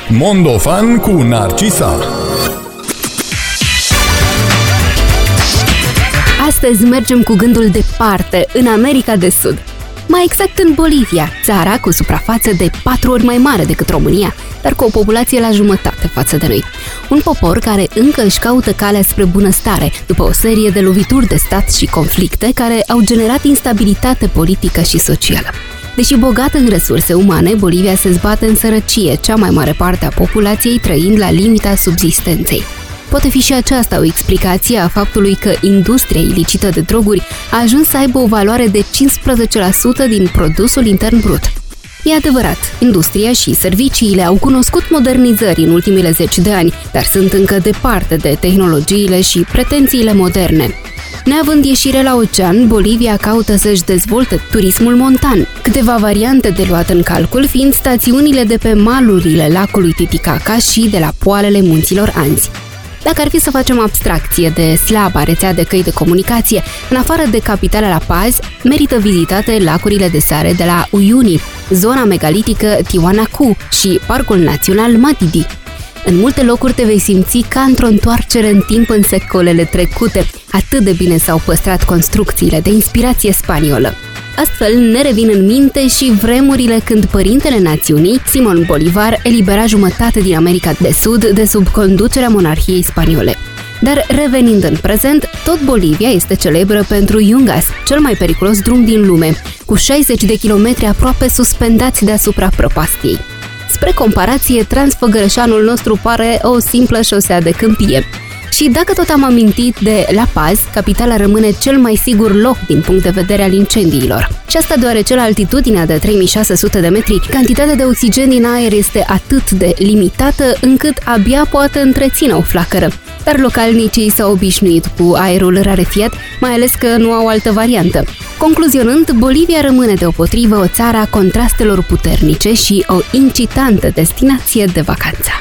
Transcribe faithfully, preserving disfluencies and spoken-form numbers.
Mondofan cu Narcisa. Astăzi mergem cu gândul departe, în America de Sud. Mai exact în Bolivia, țara cu suprafață de patru ori mai mare decât România, dar cu o populație la jumătate față de noi. Un popor care încă își caută calea spre bunăstare, după o serie de lovituri de stat și conflicte care au generat instabilitate politică și socială. Deși bogată în resurse umane, Bolivia se zbate în sărăcie, cea mai mare parte a populației trăind la limita subzistenței. Poate fi și aceasta o explicație a faptului că industria ilicită de droguri a ajuns să aibă o valoare de cincisprezece la sută din produsul intern brut. E adevărat, industria și serviciile au cunoscut modernizări în ultimele zeci de ani, dar sunt încă departe de tehnologiile și pretențiile moderne. Neavând ieșire la ocean, Bolivia caută să-și dezvolte turismul montan, câteva variante de luat în calcul fiind stațiunile de pe malurile lacului Titicaca și de la poalele munților Anzi. Dacă ar fi să facem abstracție de slaba rețea de căi de comunicație, în afară de capitala La Paz, merită vizitate lacurile de sare de la Uyuni, zona megalitică Tiwanaku și Parcul Național Matidi. În multe locuri te vei simți ca într-o întoarcere în timp în secolele trecute, atât de bine s-au păstrat construcțiile de inspirație spaniolă. Astfel ne revin în minte și vremurile când părintele națiunii, Simon Bolivar, elibera jumătate din America de Sud de sub conducerea monarhiei spaniole. Dar revenind în prezent, tot Bolivia este celebră pentru Yungas, cel mai periculos drum din lume, cu șaizeci de kilometri aproape suspendați deasupra prăpastiei. Spre comparație, Transfăgărășanul nostru pare o simplă șosea de câmpie. Și dacă tot am amintit de La Paz, capitala rămâne cel mai sigur loc din punct de vedere al incendiilor. Și asta deoarece la altitudinea de trei mii șase sute de metri, cantitatea de oxigen din aer este atât de limitată încât abia poate întreține o flacără. Dar localnicii s-au obișnuit cu aerul rarefiat, mai ales că nu au altă variantă. Concluzionând, Bolivia rămâne deopotrivă o țară a contrastelor puternice și o incitantă destinație de vacanță.